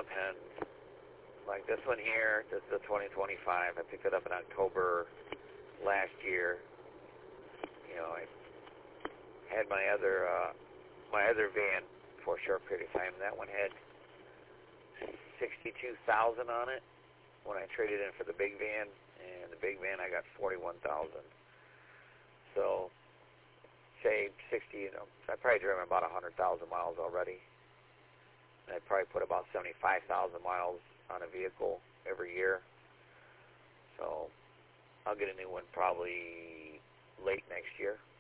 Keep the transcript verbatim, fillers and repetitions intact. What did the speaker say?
depends. Like this one here, this is a twenty twenty-five. I picked it up in October last year. You know, I had my other uh, my other van for a short period of time. That one had sixty-two thousand on it when I traded in for the big van, and the big van I got forty-one thousand. So, say sixty. You know, I probably driven about a hundred thousand miles already. And I probably put about seventy-five thousand miles on a vehicle every year. So I'll get a new one probably late next year.